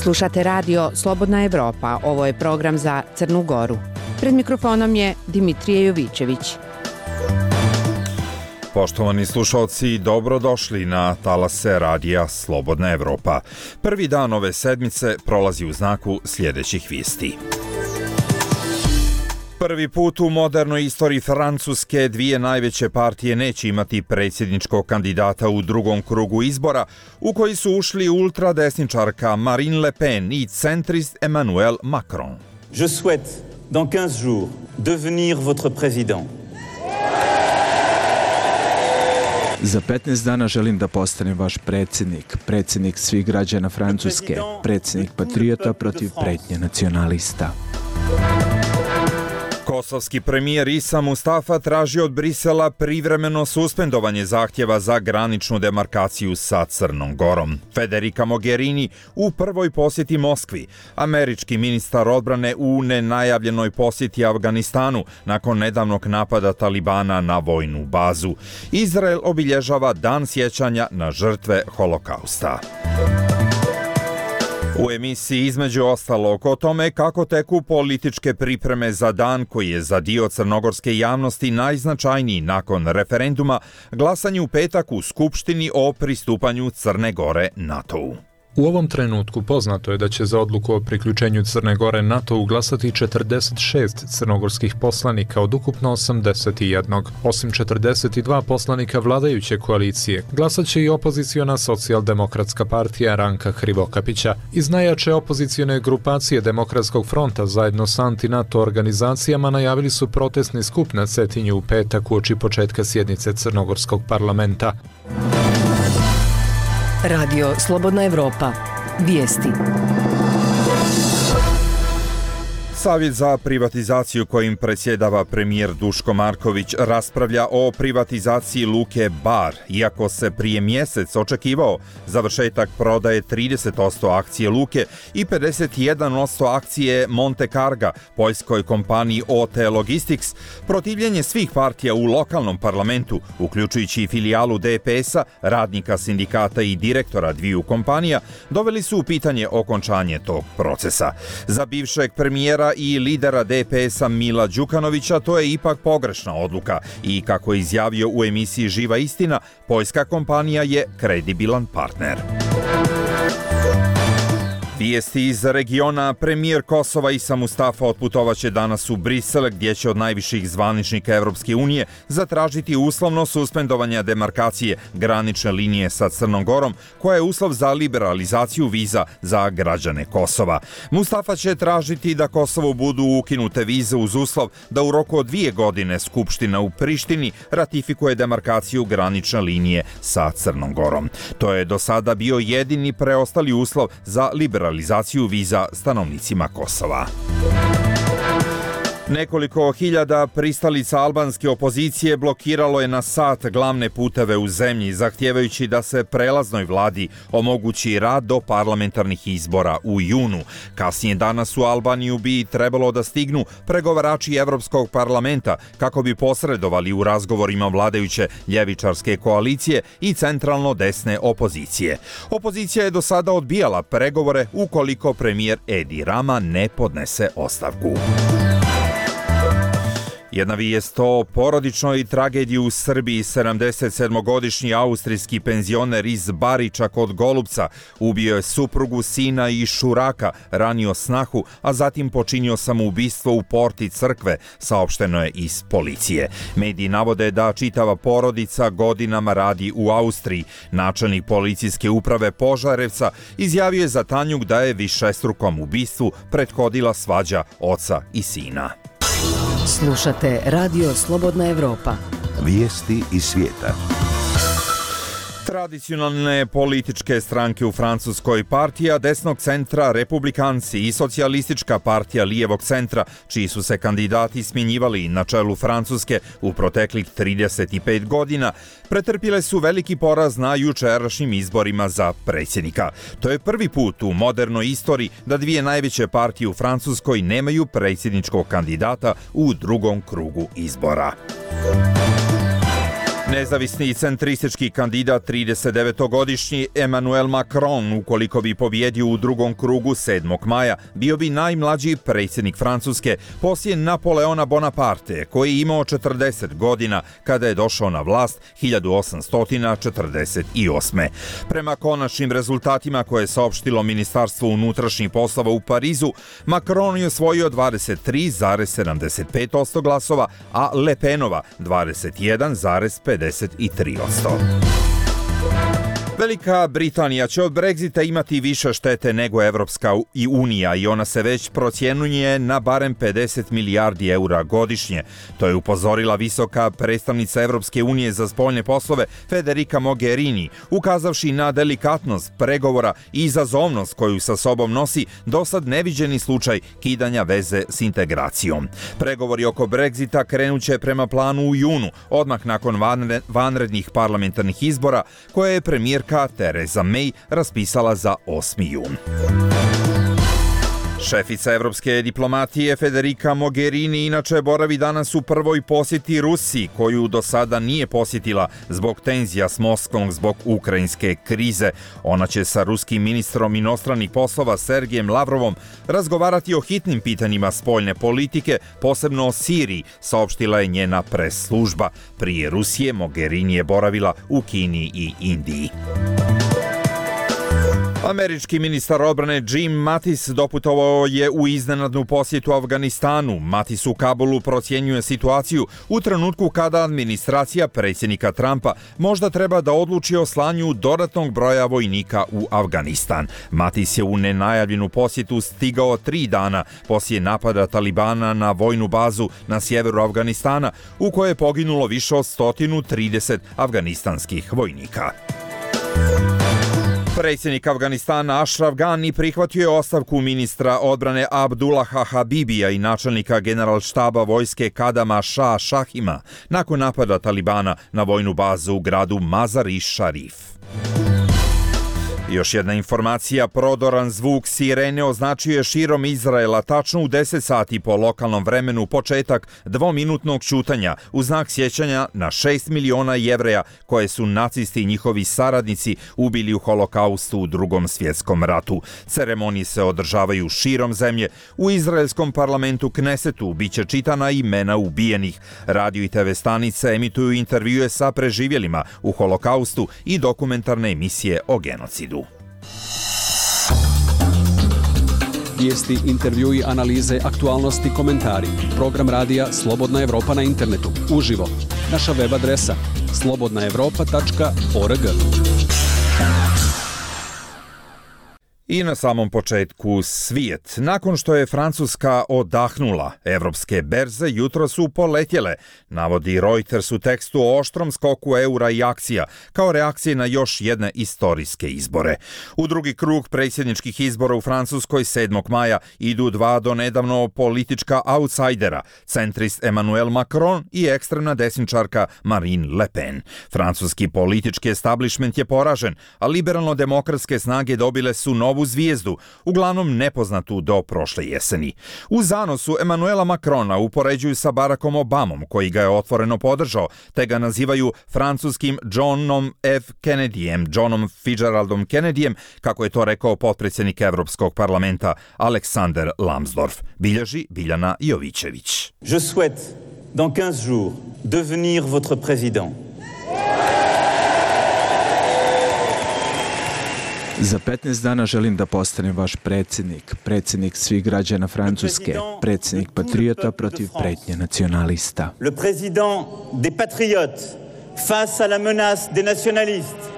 Slušate radio Slobodna Evropa, ovo je program za Crnu Goru. Pred mikrofonom je Dimitrije Jovićević. Poštovani slušalci, dobrodošli na talase radija Slobodna Evropa. Prvi dan ove sedmice prolazi u znaku sljedećih vijesti. Prvi put u modernoj istoriji Francuske dvije najveće partije neće imati predsjedničkog kandidata u drugom krugu izbora, u koji su ušli ultradesničarka Marine Le Pen i centrist Emmanuel Macron. Je souhaite, dans 15 jours, devenir votre président. Za 15 dana želim da postanem vaš predsjednik svih građana Francuske, predsjednik patriota protiv pretnje nacionalista. Kosovski premijer Isa Mustafa traži od Brisela privremeno suspendovanje zahtjeva za graničnu demarkaciju sa Crnom Gorom. Federica Mogherini u prvoj posjeti Moskvi, američki ministar odbrane u nenajavljenoj posjeti Afganistanu nakon nedavnog napada Talibana na vojnu bazu. Izrael obilježava dan sjećanja na žrtve Holokausta. U emisiji između ostalog o tome kako teku političke pripreme za dan koji je za dio crnogorske javnosti najznačajniji nakon referenduma, glasanje u petak u Skupštini o pristupanju Crne Gore NATO-u. U ovom trenutku poznato je da će za odluku o priključenju Crne Gore NATO-u glasati 46 crnogorskih poslanika od ukupno 81. Osim 42 poslanika vladajuće koalicije, glasat će i opoziciona socijaldemokratska partija Ranka Hrivokapića. Iz najjače opozicione grupacije Demokratskog fronta zajedno s anti-NATO organizacijama najavili su protestni skup na Cetinju u petak uoči početka sjednice Crnogorskog parlamenta. Radio Slobodna Evropa. Vijesti. Savjet za privatizaciju kojim predsjedava premijer Duško Marković raspravlja o privatizaciji luke Bar, iako se prije mjesec očekivao završetak prodaje 30% akcije luke i 51% akcije Monte Carga, poljskoj kompaniji OT Logistics. Protivljenje svih partija u lokalnom parlamentu, uključujući i filijalu DPS-a, radnika sindikata i direktora dviju kompanija, doveli su u pitanje okončanje tog procesa. Za bivšeg premijera i lidera DPS-a Mila Đukanovića to je ipak pogrešna odluka i, kako je izjavio u emisiji Živa istina, poljska kompanija je kredibilan partner. Vijesti iz regiona. Premijer Kosova Isa Mustafa otputovaće danas u Brisel, gdje će od najviših zvaničnika Evropske unije zatražiti uslovno suspendovanje demarkacije granične linije sa Crnom Gorom, koja je uslov za liberalizaciju viza za građane Kosova. Mustafa će tražiti da Kosovu budu ukinute vize uz uslov da u roku od 2 godine Skupština u Prištini ratifikuje demarkaciju granične linije sa Crnom Gorom. To je do sada bio jedini preostali uslov za liberalizaciju viza stanovnicima Kosova. Nekoliko hiljada pristalica albanske opozicije blokiralo je na sat glavne puteve u zemlji, zahtijevajući da se prelaznoj vladi omogući rad do parlamentarnih izbora u junu. Kasnije danas u Albaniju bi trebalo da stignu pregovarači Evropskog parlamenta kako bi posredovali u razgovorima vladajuće ljevičarske koalicije i centralno desne opozicije. Opozicija je do sada odbijala pregovore ukoliko premijer Edi Rama ne podnese ostavku. Jedna vijest o porodičnoj tragediji u Srbiji. 77-godišnji austrijski penzioner iz Bariča kod Golupca ubio je suprugu, sina i šuraka, ranio snahu, a zatim počinio samoubistvo u porti crkve, saopšteno je iz policije. Mediji navode da čitava porodica godinama radi u Austriji. Načelnik policijske uprave Požarevca izjavio je za Tanjug da je višestrukom ubistvu prethodila svađa oca i sina. Slušate Radio Slobodna Evropa. Vijesti iz svijeta. Tradicionalne političke stranke u Francuskoj, partija desnog centra Republikanci i socijalistička partija lijevog centra, čiji su se kandidati smjenjivali na čelu Francuske u proteklih 35 godina, pretrpile su veliki poraz na jučerašnjim izborima za predsjednika. To je prvi put u modernoj istoriji da dvije najveće partije u Francuskoj nemaju predsjedničkog kandidata u drugom krugu izbora. Nezavisni i centristički kandidat 39-godišnji Emmanuel Macron, ukoliko bi pobjedio u drugom krugu 7. maja, bio bi najmlađi predsjednik Francuske poslije Napoleona Bonaparte, koji je imao 40 godina kada je došao na vlast 1848. Prema konačnim rezultatima koje je saopštilo Ministarstvo unutrašnjih poslova u Parizu, Macron je osvojio 23,75% glasova, a Le Penova 21,53%. Velika Britanija će od Brexita imati više štete nego Evropska unija i ona se već procjenjuje na barem 50 milijardi eura godišnje. To je upozorila visoka predstavnica Evropske unije za spoljne poslove Federica Mogherini, ukazavši na delikatnost pregovora i izazovnost koju sa sobom nosi dosad neviđeni slučaj kidanja veze s integracijom. Pregovori oko Brexita krenuće prema planu u junu, odmah nakon vanrednih parlamentarnih izbora koje je premijerka Theresa May raspisala za 8. jun. Šefica evropske diplomatije Federica Mogherini inače boravi danas u prvoj posjeti Rusiji, koju do sada nije posjetila zbog tenzija s Moskvom zbog ukrajinske krize. Ona će sa ruskim ministrom inostranih poslova Sergejem Lavrovom razgovarati o hitnim pitanjima spoljne politike, posebno o Siriji, saopštila je njena pres služba. Prije Rusije Mogherini je boravila u Kini i Indiji. Američki ministar odbrane Jim Mattis doputovao je u iznenadnu posjetu Afganistanu. Mattis u Kabulu procjenjuje situaciju u trenutku kada administracija predsjednika Trumpa možda treba da odluči o slanju dodatnog broja vojnika u Afganistan. Mattis je u nenajavljenu posjetu stigao 3 dana poslije napada Talibana na vojnu bazu na sjeveru Afganistana, u kojoj je poginulo više od 130 afganistanskih vojnika. Predsjednik Afganistana Ashraf Ghani prihvatio je ostavku ministra odbrane Abdullaha Habibija i načelnika generalštaba vojske Kadama Shah Shahima nakon napada Talibana na vojnu bazu u gradu Mazar-i Sharif. Još jedna informacija, prodoran zvuk sirene označio je širom Izraela tačno u 10 sati po lokalnom vremenu početak dvominutnog ćutanja u znak sjećanja na 6 miliona Jevreja koje su nacisti i njihovi saradnici ubili u Holokaustu u Drugom svjetskom ratu. Ceremonije se održavaju širom zemlje. U izraelskom parlamentu Knesetu biće čitana imena ubijenih. Radio i TV stanice emituju intervjue sa preživjelima u Holokaustu i dokumentarne emisije o genocidu. Vijesti, intervjui, analize, aktualnosti, komentari. Program radija Slobodna Evropa na internetu. Uživo. Naša web adresa slobodnaevropa.org. I na samom početku svijet. Nakon što je Francuska odahnula, evropske berze jutro su poletjele, navodi Reuters u tekstu o oštrom skoku eura i akcija, kao reakcije na još jedne istorijske izbore. U drugi krug predsjedničkih izbora u Francuskoj 7. maja idu dva donedavno politička outsidera, centrist Emmanuel Macron i ekstremna desničarka Marine Le Pen. Francuski politički establishment je poražen, a liberalno-demokratske snage dobile su novu zvijezdu, uglavnom nepoznatu do prošle jeseni. U zanosu Emmanuela Macrona upoređuju sa Barackom Obamom, koji ga je otvoreno podržao, te ga nazivaju francuskim Johnom F. Kennedyjem, Johnom Fitzgeraldom Kennedyjem, kako je to rekao potpredsjednik Evropskog parlamenta Alexander Lambsdorff. Bilježi Biljana Jovićević. Je souhaite, dans 15 jours, devenir votre président. Za 15 dana želim da postanem vaš predsjednik, predsjednik svih građana Francuske, predsjednik patriota protiv pretnje nacionalista. Le président des patriotes face à la menace des nationalistes.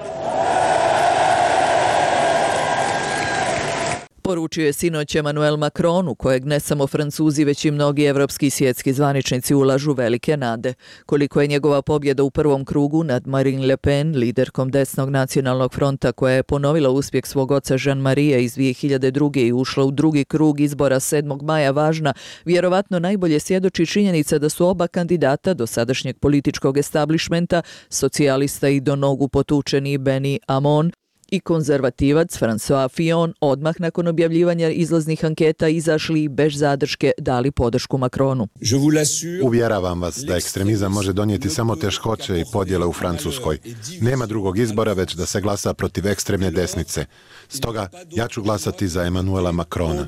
Poručio je sinoć Emmanuel Macron, u kojeg ne samo Francuzi, već i mnogi evropski i svjetski zvaničnici ulažu velike nade. Koliko je njegova pobjeda u prvom krugu nad Marine Le Pen, liderkom desnog nacionalnog fronta koja je ponovila uspjeh svog oca Jean-Marie iz 2002. i ušla u drugi krug izbora 7. maja važna, vjerovatno najbolje svjedoči činjenica da su oba kandidata do sadašnjeg političkog establishmenta, socijalista i do nogu potučeni Benny Hamon, i konzervativac François Fillon odmah nakon objavljivanja izlaznih anketa izašli i bez zadrške dali podršku Macronu. Uvjeravam vas da ekstremizam može donijeti samo teškoće i podjele u Francuskoj. Nema drugog izbora već da se glasa protiv ekstremne desnice. Stoga ja ću glasati za Emmanuela Macrona.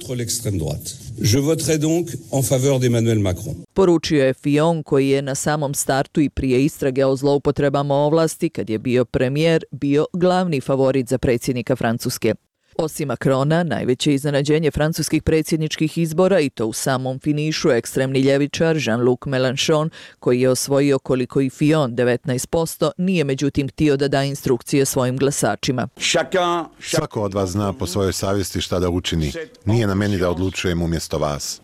Poručio je Fillon, koji je na samom startu i prije istrage o zloupotrebama ovlasti, kad je bio premijer, bio glavni favorit za predsjednika Francuske. Osim Macrona, najveće iznenađenje francuskih predsjedničkih izbora, i to u samom finišu, ekstremni ljevičar Jean-Luc Mélenchon, koji je osvojio koliko i Fillon 19%, nije međutim htio da da instrukcije svojim glasačima. Svako od vas zna po svojoj savjesti šta da učini. Nije na meni da odlučujem umjesto vas.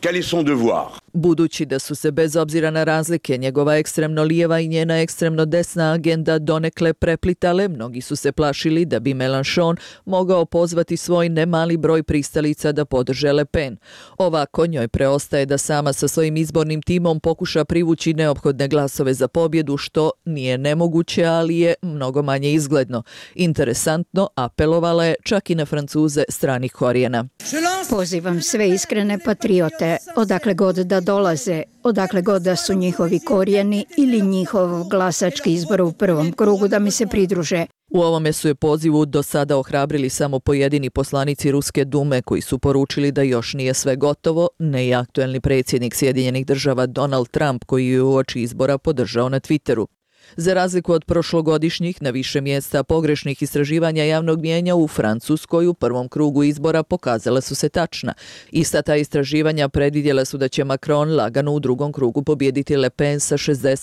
Budući da su se bez obzira na razlike njegova ekstremno lijeva i njena ekstremno desna agenda donekle preplitale, mnogi su se plašili da bi Mélenchon mogao pozvati svoj nemali broj pristalica da podrže Le Pen. Ovako njoj preostaje da sama sa svojim izbornim timom pokuša privući neophodne glasove za pobjedu, što nije nemoguće, ali je mnogo manje izgledno. Interesantno, apelovala je čak i na Francuze stranih korijena. Pozivam sve iskrene patriote, odakle god da dolaze, odakle god da su njihovi korijeni ili njihov glasački izbor u prvom krugu, da mi se pridruže. U ovome su je pozivu do sada ohrabrili samo pojedini poslanici Ruske dume, koji su poručili da još nije sve gotovo, ne i aktuelni predsjednik Sjedinjenih Država Donald Trump, koji je uoči izbora podržao na Twitteru. Za razliku od prošlogodišnjih, na više mjesta pogrešnih istraživanja javnog mnijenja u Francuskoj u prvom krugu izbora pokazala su se tačna. Ista ta istraživanja predvidjela su da će Macron lagano u drugom krugu pobijediti Le Pen sa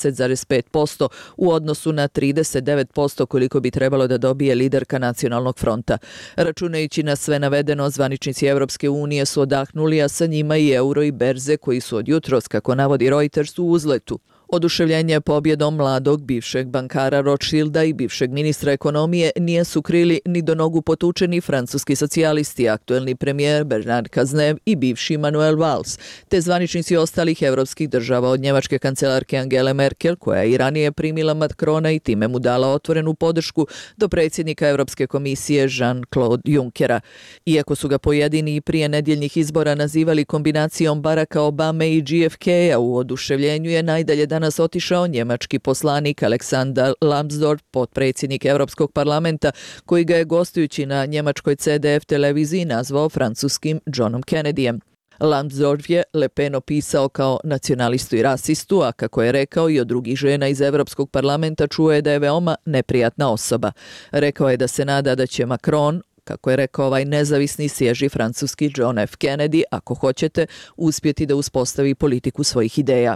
60,5% u odnosu na 39% koliko bi trebalo da dobije liderka Nacionalnog fronta. Računajući na sve navedeno, zvaničnici Europske unije su odahnuli, a sa njima i euro i berze, koji su od jutros, kako navodi Reuters, u uzletu. Oduševljenje pobjedom mladog bivšeg bankara Rothschilda i bivšeg ministra ekonomije nije su krili ni do nogu potučeni francuski socijalisti, aktuelni premijer Bernard Cazeneuve i bivši Manuel Valls, te zvaničnici ostalih evropskih država, od njemačke kancelarke Angele Merkel, koja je i ranije primila Macrona i time mu dala otvorenu podršku, do predsjednika Europske komisije Jean-Claude Junckera. Iako su ga pojedini i prije nedjeljnih izbora nazivali kombinacijom Baracka Obame i JFK-a, u oduševljenju je najdalje danas otišao njemački poslanik Alexander Lambsdorff, potpredsjednik Europskog parlamenta, koji ga je gostujući na njemačkoj CDF televiziji nazvao francuskim Johnom Kennedyjem. Lambsdorff je Le Pen opisao kao nacionalistu i rasistu, a kako je rekao i od drugih žena iz Europskog parlamenta, čuo je da je veoma neprijatna osoba. Rekao je da se nada da će Macron, kako je rekao ovaj nezavisni svježi francuski John F. Kennedy, ako hoćete, uspjeti da uspostavi politiku svojih ideja.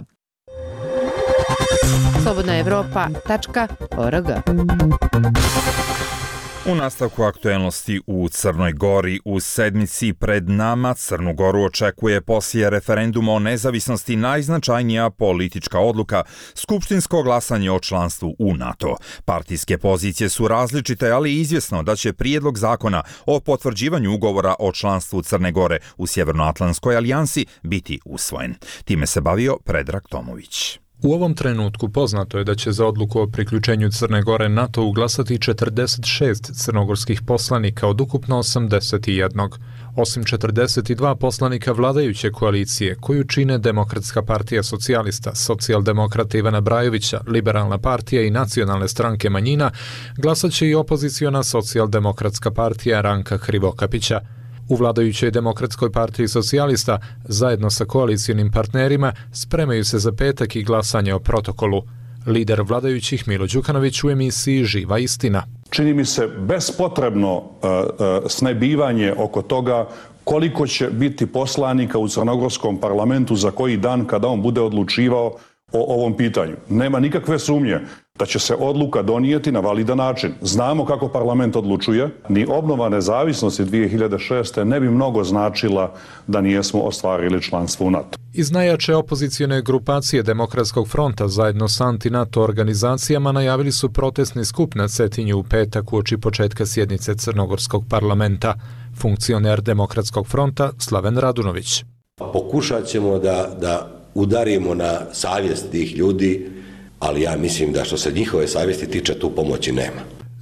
slobodnaevropa.org. U nastavku aktuelnosti u Crnoj Gori, u sedmici pred nama Crnu Goru očekuje poslije referenduma o nezavisnosti najznačajnija politička odluka, skupštinsko glasanje o članstvu u NATO. Partijske pozicije su različite, ali izvjesno da će prijedlog zakona o potvrđivanju ugovora o članstvu Crne Gore u Sjevernoatlantskoj alijansi biti usvojen. Time se bavio Predrag Tomović. U ovom trenutku poznato je da će za odluku o priključenju Crne Gore NATO glasati 46 crnogorskih poslanika od ukupno 81. Osim 42 poslanika vladajuće koalicije, koju čine Demokratska partija socijalista, Socijaldemokrata Ivana Brajovića, Liberalna partija i Nacionalne stranke manjina, glasat će i opoziciona Socijaldemokratska partija Ranka Krivokapića. U vladajućoj Demokratskoj partiji socijalista, zajedno sa koalicijonim partnerima, spremaju se za petak i glasanje o protokolu. Lider vladajućih Milo Đukanović u emisiji Živa istina. Čini mi se bespotrebno snebivanje oko toga koliko će biti poslanika u crnogorskom parlamentu za koji dan kada on bude odlučivao o ovom pitanju. Nema nikakve sumnje da će se odluka donijeti na validan način. Znamo kako parlament odlučuje. Ni obnova nezavisnosti 2006. ne bi mnogo značila da nijesmo ostvarili članstvo u NATO. Iz najjače opozicione grupacije Demokratskog fronta zajedno s anti-NATO organizacijama najavili su protestni skup na Cetinju u petak uoči početka sjednice Crnogorskog parlamenta. Funkcioner Demokratskog fronta Slaven Radunović. Pokušat ćemo da udarimo na savjest tih ljudi, ali ja mislim da što se njihove savjesti tiče, tu pomoći nema.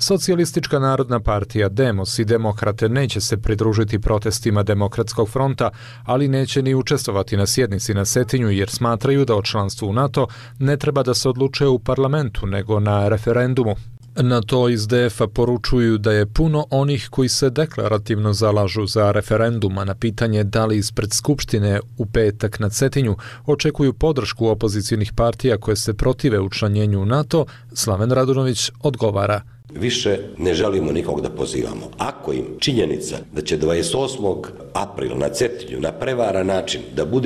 Socijalistička narodna partija Demos i Demokrate neće se pridružiti protestima Demokratskog fronta, ali neće ni učestvovati na sjednici na Cetinju jer smatraju da o članstvu u NATO ne treba da se odlučuje u parlamentu nego na referendumu. Na to iz DF-a poručuju da je puno onih koji se deklarativno zalažu za referendum, a na pitanje da li ispred Skupštine u petak na Cetinju očekuju podršku opozicijnih partija koje se protive učlanjenju u NATO, Slaven Radunović odgovara. Više ne želimo nikog da pozivamo. Ako im činjenica da će 28. aprila na Cetinju na prevaran način da bude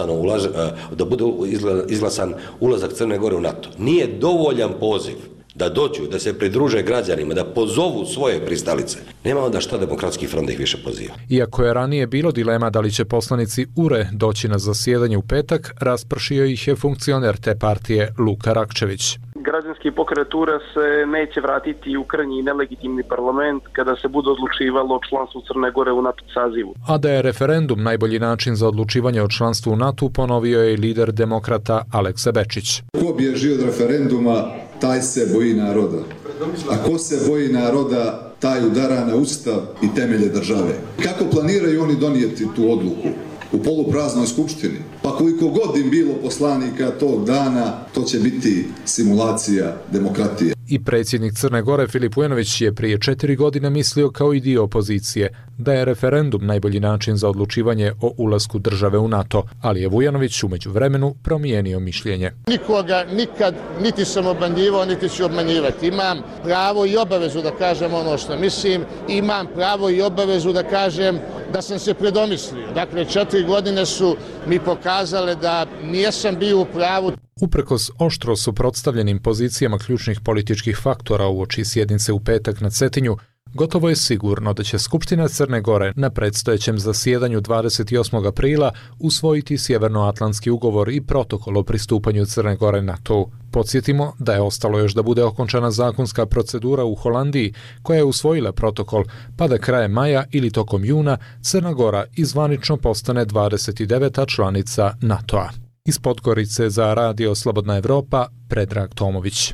izglasan ulazak Crne Gore u NATO, nije dovoljan poziv da dođu, da se pridruže građanima, da pozovu svoje pristalice, nema onda šta Demokratski front da ih više poziva. Iako je ranije bilo dilema da li će poslanici URE doći na zasjedanje u petak, raspršio ih je funkcioner te partije Luka Rakčević. Građanski pokret URE se neće vratiti u krnji nelegitimni parlament kada se bude odlučivalo o članstvu Crne Gore u NATO sazivu. A da je referendum najbolji način za odlučivanje o članstvu u NATO, ponovio je lider Demokrata Aleksa Bečić. Ko bježi od referenduma, taj se boji naroda. A ko se boji naroda, taj udara na ustav i temelje države. Kako planiraju oni donijeti tu odluku? U polupraznoj skupštini. Pa koliko god im bilo poslanika tog dana, to će biti simulacija demokratije. I predsjednik Crne Gore Filip Vujanović je prije 4 godine mislio kao i dio opozicije da je referendum najbolji način za odlučivanje o ulasku države u NATO, ali je Vujanović u međuvremenu promijenio mišljenje. Nikoga nikad niti sam obmanjivao, niti ću obmanjivati. Imam pravo i obavezu da kažem ono što mislim, imam pravo i obavezu da kažem da sam se predomislio. Dakle, 4 godine su mi pokazale da nijesam bio u pravu. Uprkos oštro suprotstavljenim pozicijama ključnih političkih faktora uoči sjednice u petak na Cetinju, gotovo je sigurno da će Skupština Crne Gore na predstojećem zasjedanju 28. aprila usvojiti Sjevernoatlantski ugovor i protokol o pristupanju Crne Gore NATO-u. Podsjetimo da je ostalo još da bude okončana zakonska procedura u Holandiji koja je usvojila protokol, pa da krajem maja ili tokom juna Crna Gora izvanično postane 29. članica NATO-a. Iz Podgorice za Radio Slobodna Evropa, Predrag Tomović.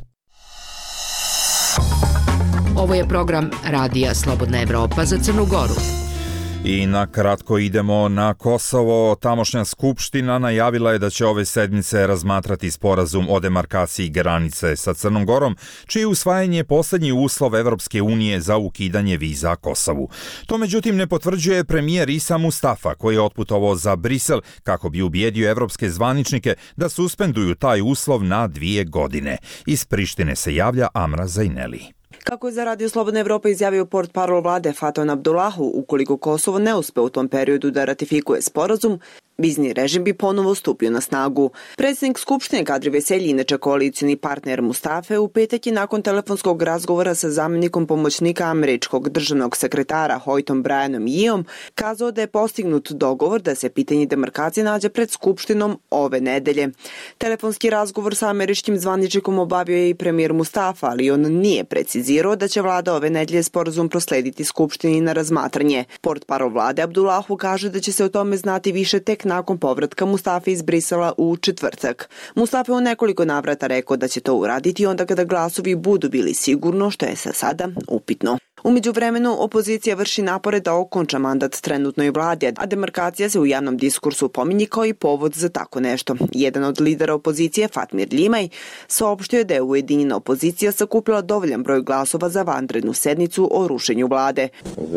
Ovo je program Radija Slobodna Evropa za Crnu Goru. I na kratko idemo na Kosovo. Tamošnja skupština najavila je da će ove sedmice razmatrati sporazum o demarkaciji granice sa Crnom Gorom, čije usvajanje je posljednji uslov Evropske unije za ukidanje viza Kosovu. To međutim ne potvrđuje premijer Isa Mustafa, koji je otputovao za Brisel kako bi ubijedio evropske zvaničnike da suspenduju taj uslov na 2 godine. Iz Prištine se javlja Amra Zajneli. Kako je za Radio Slobodna Evropa izjavio portparol vlade Faton Abdullahu, ukoliko Kosovo ne uspe u tom periodu da ratifikuje sporazum, vizni režim bi ponovo stupio na snagu. Predsjednik Skupštine Kadri Veselji, inače koalicijni partner Mustafe, u petak je nakon telefonskog razgovora sa zamjenikom pomoćnika američkog državnog sekretara Hoytom Brianom Yeom kazao da je postignut dogovor da se pitanje demarkacije nađe pred Skupštinom ove nedelje. Telefonski razgovor sa američkim zvaničnikom obavio je i premijer Mustafa, ali on nije precizirao da će vlada ove nedelje sporazum proslediti Skupštini na razmatranje. Portparol vlade Abdullahu kaže da će se o tome znati više tek nakon povratka Mustafe iz Brisela u četvrtak. Mustafa je u nekoliko navrata rekao da će to uraditi onda kada glasovi budu bili sigurno, što je sa sada upitno. U međuvremenu opozicija vrši napore da okonča mandat trenutnoj vladi, a demarkacija se u javnom diskursu pominje kao i povod za tako nešto. Jedan od lidera opozicije, Fatmir Limaj, saopštio je da je ujedinjena opozicija sakupila dovoljan broj glasova za vanrednu sednicu o rušenju vlade.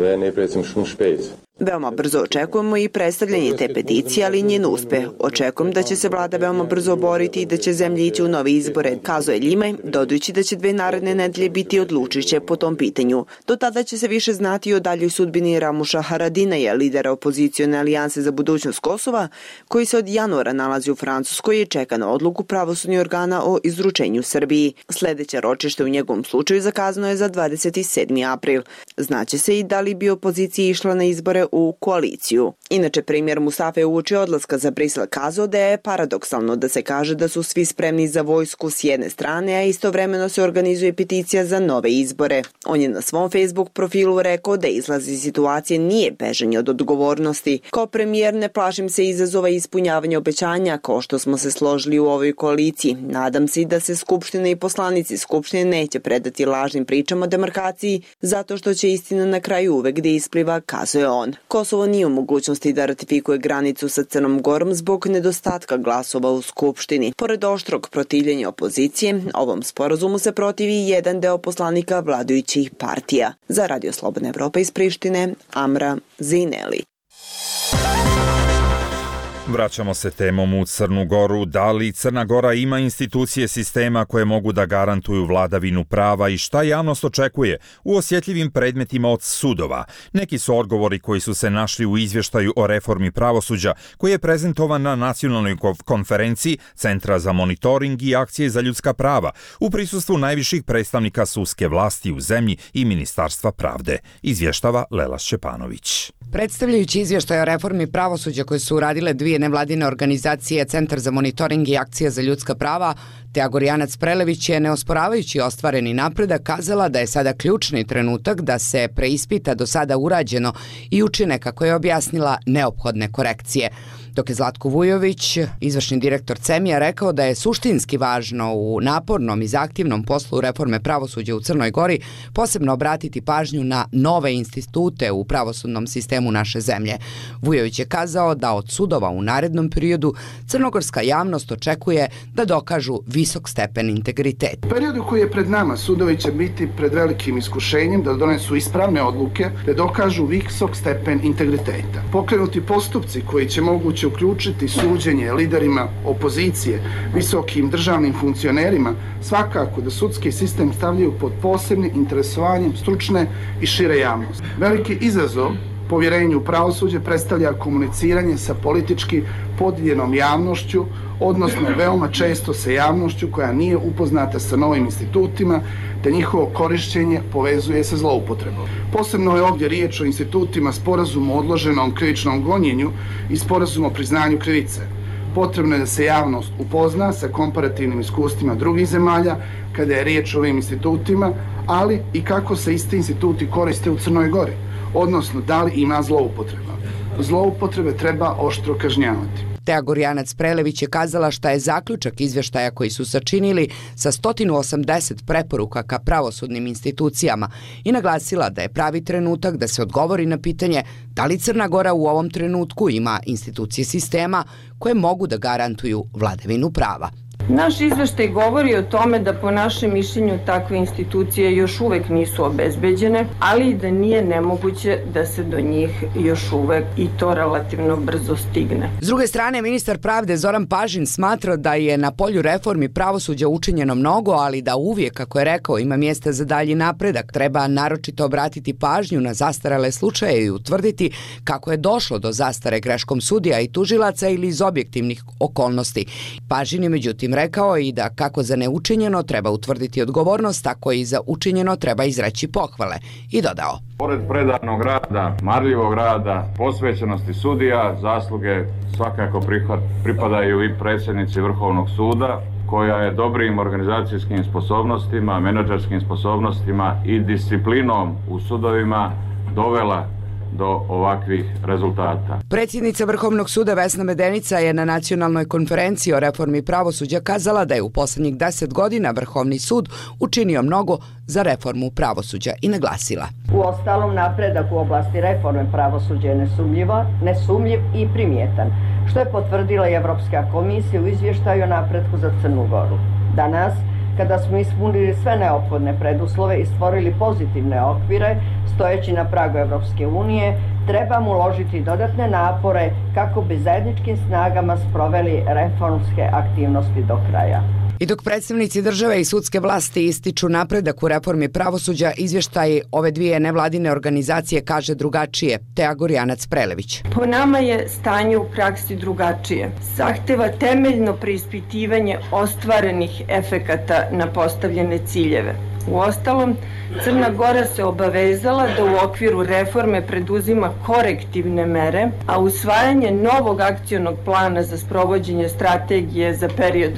Veoma brzo očekujemo i predstavljanje te peticije, ali njen uspeh. Očekujem da će se vlada veoma brzo boriti i da će zemlja ići u nove izbore, kazao je Limaj, dodajući da će 2 naredne nedelje biti odlučiće po tom pitanju. Do tada će se više znati o daljoj sudbini Ramuša Haradinaja, lidera opozicione alijanse za budućnost Kosova, koji se od januara nalazi u Francuskoj i čeka na odluku pravosudnih organa o izručenju Srbiji. Sljedeće ročište u njegovom slučaju zakazano je za 27. april. Znaće se i da li bi opozicija išla na izbore u koaliciju. Inače, premijer Mustafa je uoči odlaska za Brisel kazao da je paradoksalno da se kaže da su svi spremni za vojsku s jedne strane, a istovremeno se organizuje peticija za nove izbore. On je na svom Facebook profilu rekao da izlaz iz situacije nije bežanje od odgovornosti. Kao premijer ne plašim se izazova i ispunjavanja obećanja kao što smo se složili u ovoj koaliciji. Nadam se da se Skupština i poslanici Skupštine neće predati lažnim pričama o demarkaciji zato što će istina na kraju uvek da ispliva, kazuje on. Kosovo nije u mogućnosti da ratifikuje granicu sa Crnom Gorom zbog nedostatka glasova u Skupštini. Pored oštrog protivljenja opozicije, ovom sporazumu se protivi jedan deo poslanika vladajućih partija. Za Radio Slobodna Evropa iz Prištine, Amra Zineli. Vraćamo se temom u Crnu Goru. Da li Crna Gora ima institucije sistema koje mogu da garantuju vladavinu prava i šta javnost očekuje u osjetljivim predmetima od sudova? Neki su odgovori koji su se našli u izvještaju o reformi pravosuđa koji je prezentovan na nacionalnoj konferenciji Centra za monitoring i akcije za ljudska prava u prisustvu najviših predstavnika sudske vlasti u zemlji i Ministarstva pravde, izvještava Lela Šćepanović. Predstavljajući izvještaj o reformi pravosuđa koje su uradile dvije nevladine organizacije Centar za monitoring i akcija za ljudska prava, Teja Gorjanac-Prelević je, neosporavajući ostvareni napredak, kazala da je sada ključni trenutak da se preispita do sada urađeno i učine, kako je objasnila, neophodne korekcije. Dok je Zlatko Vujović, izvršni direktor CEMI-a, rekao da je suštinski važno u napornom i zahtjevnom poslu reforme pravosuđa u Crnoj Gori posebno obratiti pažnju na nove institute u pravosudnom sistemu naše zemlje. Vujović je kazao da od sudova u narednom periodu crnogorska javnost očekuje da dokažu visok stepen integriteta. U periodu koji je pred nama sudovi će biti pred velikim iskušenjem da donesu ispravne odluke, da dokažu visok stepen integriteta. Pokrenuti postupci koji će moguće uključiti suđenje liderima opozicije, visokim državnim funkcionerima, svakako da sudski sistem stavljaju pod posebnim interesovanjem stručne i šire javnosti. Veliki izazov povjerenju u pravosuđe predstavlja komuniciranje sa politički podijeljenom javnošću, odnosno veoma često sa javnošću koja nije upoznata sa novim institutima, te njihovo korišćenje povezuje sa zloupotrebom. Posebno je ovdje riječ o institutima sporazumu o odloženom krivičnom gonjenju i sporazumu o priznanju krivice. Potrebno je da se javnost upozna sa komparativnim iskustvima drugih zemalja kada je riječ o ovim institutima, ali i kako se isti instituti koriste u Crnoj Gori, odnosno da li ima zloupotreba. Zloupotrebe treba oštro kažnjavati. Teja Gorjanac-Prelević je kazala šta je zaključak izvještaja koji su sačinili sa 180 preporuka ka pravosudnim institucijama i naglasila da je pravi trenutak da se odgovori na pitanje da li Crna Gora u ovom trenutku ima institucije sistema koje mogu da garantuju vladavinu prava. Naš izveštaj govori o tome da po našem mišljenju takve institucije još uvek nisu obezbeđene, ali i da nije nemoguće da se do njih još uvek i to relativno brzo stigne. S druge strane, ministar pravde Zoran Pažin smatra da je na polju reformi pravosuđa učinjeno mnogo, ali da uvijek, kako je rekao, ima mjesta za dalji napredak. Treba naročito obratiti pažnju na zastarale slučaje i utvrditi kako je došlo do zastare greškom sudija i tužilaca ili iz objektivnih okolnosti. Pažin je međutim rekao i da kako za neučinjeno treba utvrditi odgovornost, tako i za učinjeno treba izreći pohvale. I dodao: pored predanog rada, marljivog rada, posvećenosti sudija, zasluge svakako pripadaju i predsjednici Vrhovnog suda, koja je dobrim organizacijskim sposobnostima, menadžerskim sposobnostima i disciplinom u sudovima dovela do ovakvih rezultata. Predsjednica Vrhovnog suda Vesna Medenica je na nacionalnoj konferenciji o reformi pravosuđa kazala da je u posljednjih 10 godina Vrhovni sud učinio mnogo za reformu pravosuđa i naglasila: Uostalom, napredak u oblasti reforme pravosuđa je nesumnjiv i primjetan, što je potvrdila i Evropska komisija u izvještaju o napretku za Crnu Goru. Danas, kada smo ispunili sve neophodne preduslove i stvorili pozitivne okvire, stojeći na pragu Evropske unije, trebamo uložiti dodatne napore kako bi zajedničkim snagama sproveli reformske aktivnosti do kraja. I dok predstavnici države i sudske vlasti ističu napredak u reformi pravosuđa, izvještaj ove dvije nevladine organizacije kaže drugačije. Teja Gorjanac-Prelević: po nama je stanje u praksi drugačije. Zahteva temeljno preispitivanje ostvarenih efekata na postavljene ciljeve. Uostalom, Crna Gora se obavezala da u okviru reforme preduzima korektivne mere, a usvajanje novog akcionog plana za sprovođenje strategije za period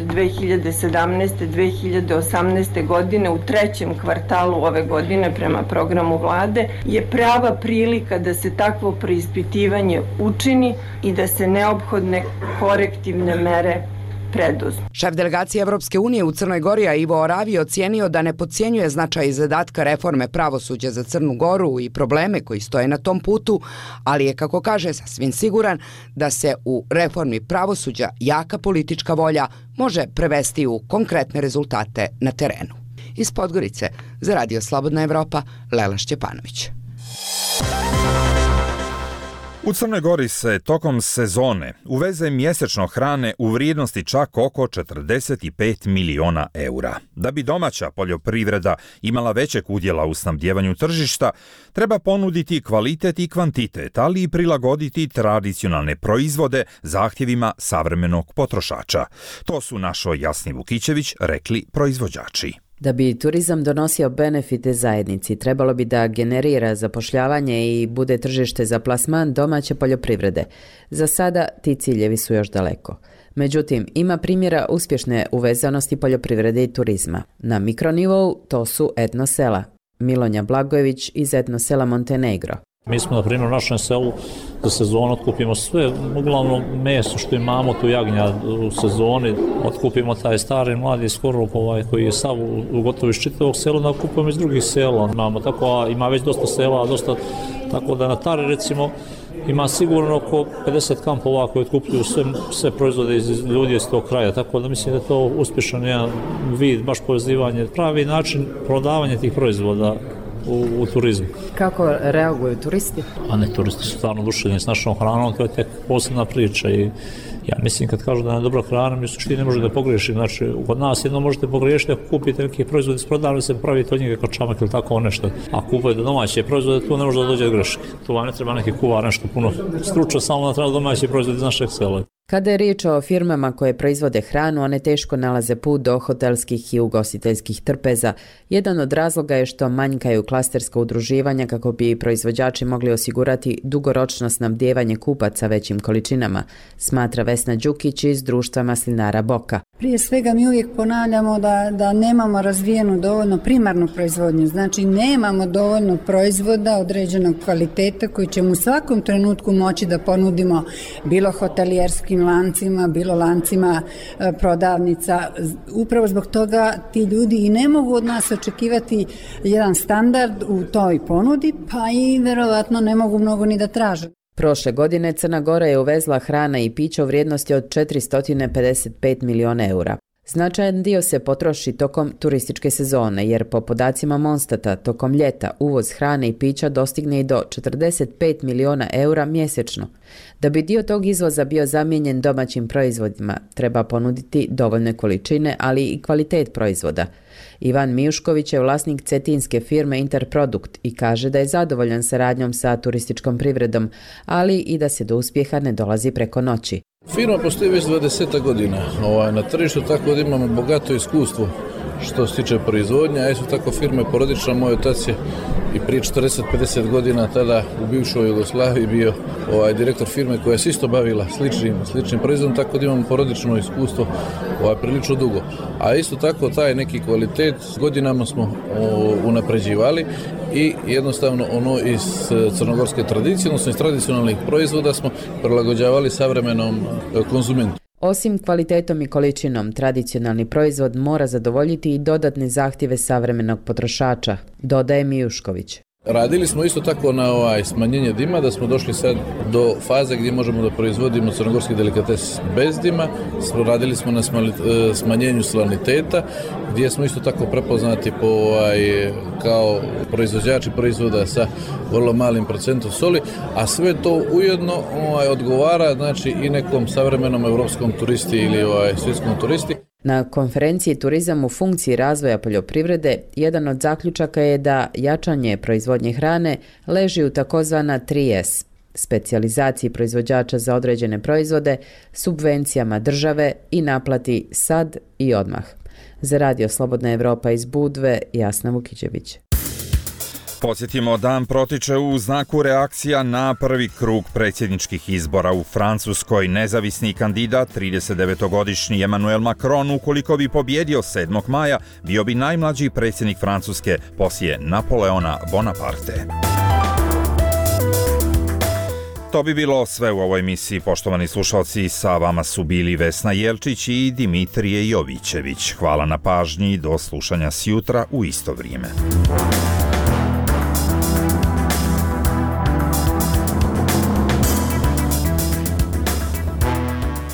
2017-2018. godine u trećem kvartalu ove godine prema programu vlade je prava prilika da se takvo preispitivanje učini i da se neophodne korektivne mere preduzmu. Šef delegacije Evropske unije u Crnoj Gori Ivo Oravi ocijenio da ne potcijenjuje značaj i zadatka reforme pravosuđa za Crnu Goru i probleme koji stoje na tom putu, ali je, kako kaže, sasvim siguran da se u reformi pravosuđa jaka politička volja može prevesti u konkretne rezultate na terenu. Iz Podgorice za Radio Slobodna Evropa, Lela Šćepanović. U Crnoj Gori se tokom sezone uveze mjesečno hrane u vrijednosti čak oko 45 miliona eura. Da bi domaća poljoprivreda imala većeg udjela u snabdjevanju tržišta, treba ponuditi kvalitet i kvantitet, ali i prilagoditi tradicionalne proizvode zahtjevima savremenog potrošača. To su našoj Jasni Vukićević rekli proizvođači. Da bi turizam donosio benefite zajednici, trebalo bi da generira zapošljavanje i bude tržište za plasman domaće poljoprivrede. Za sada ti ciljevi su još daleko. Međutim, ima primjera uspješne uvezanosti poljoprivrede i turizma. Na mikronivou to su etnosela. Milonja Blagojević iz etnosela Montenegro. Mi smo, na primjer, u našem selu za sezonu otkupimo sve, uglavnom meso što imamo, tu jagnja u sezoni, otkupimo taj stari mladi skorop koji je sav gotovo iz čitavog sela, da kupujemo iz drugih sela. Ima već dosta sela, tako da na Tari recimo ima sigurno oko 50 kampova koji otkupljuju sve proizvode iz ljudi iz tog kraja, tako da mislim da je to uspješan jedan vid, baš povezivanje, pravi način prodavanja tih proizvoda u turizmu. Kako reaguju turisti? A ne, turisti su stvarno oduševljeni s našom hranom, to je tek posebna priča i ja mislim kad kažu da je dobra hrana, mi u suštini ne može da pogriješi. Znači, kod nas jedno možete pogriješiti ako kupite neki proizvod iz prodavne, se pravite od njega kao čamak ili tako nešto. A kupujete domaće proizvode, tu ne može da dođe od greške. Tu vam ne treba neki kuvar, nešto puno stručno, samo da treba domaći proizvod iz našeg sela. Kada je riječ o firmama koje proizvode hranu, one teško nalaze put do hotelskih i ugostiteljskih trpeza. Jedan od razloga je što manjkaju klasterska udruživanja kako bi proizvođači mogli osigurati dugoročno snabdijevanje kupaca većim količinama, smatra Vesna Đukić iz društva maslinara Boka. Prije svega mi uvijek ponavljamo da nemamo razvijenu dovoljno primarnu proizvodnju, znači nemamo dovoljno proizvoda određenog kvaliteta koji ćemo u svakom trenutku moći da ponudimo bilo hotelijerskim lancima, bilo lancima prodavnica. Upravo zbog toga ti ljudi i ne mogu od nas očekivati jedan standard u toj ponudi, pa i verovatno ne mogu mnogo ni da traže. Prošle godine Crna Gora je uvezla hrana i pića u vrijednosti od 455 miliona eura. Značajan dio se potroši tokom turističke sezone, jer po podacima Monstata tokom ljeta uvoz hrane i pića dostigne i do 45 miliona eura mjesečno. Da bi dio tog izvoza bio zamijenjen domaćim proizvodima, treba ponuditi dovoljne količine, ali i kvalitet proizvoda. Ivan Mijušković je vlasnik cetinske firme Interprodukt i kaže da je zadovoljan saradnjom sa turističkom privredom, ali i da se do uspjeha ne dolazi preko noći. Firma postoji već 20 godina na tržištu, tako da imamo bogato iskustvo što se tiče proizvodnja, a isto tako firma je porodična. Moj otac je i prije 40-50 godina tada u bivšoj Jugoslaviji bio direktor firme koja se isto bavila sličnim proizvodom, tako da imamo porodično iskustvo prilično dugo. A isto tako taj neki kvalitet godinama smo unapređivali i jednostavno ono iz crnogorske tradicije, odnosno iz tradicionalnih proizvoda smo prilagođavali savremenom konzumentu. Osim kvalitetom i količinom, tradicionalni proizvod mora zadovoljiti i dodatne zahtjeve savremenog potrošača, dodaje Mijušković. Radili smo isto tako na smanjenje dima, da smo došli sad do faze gdje možemo da proizvodimo crnogorski delikates bez dima. Radili smo na smanjenju saliniteta, gdje smo isto tako prepoznati kao proizvođači proizvoda sa vrlo malim procentom soli, a sve to ujedno odgovara znači i nekom savremenom europskom turisti ili svjetskom turisti. Na konferenciji Turizam u funkciji razvoja poljoprivrede jedan od zaključaka je da jačanje proizvodnje hrane leži u takozvana 3S, specijalizaciji proizvođača za određene proizvode, subvencijama države i naplati sad i odmah. Za Radio Slobodna Evropa iz Budve, Jasna Vukićević. Podsjetimo, dan protiče u znaku reakcija na prvi krug predsjedničkih izbora u Francuskoj. Nezavisni kandidat, 39-godišnji Emmanuel Macron, ukoliko bi pobjedio 7. maja, bio bi najmlađi predsjednik Francuske poslije Napoleona Bonaparte. To bi bilo sve u ovoj emisiji, poštovani slušalci. Sa vama su bili Vesna Jelčić i Dimitrije Jovićević. Hvala na pažnji, do slušanja sjutra u isto vrijeme.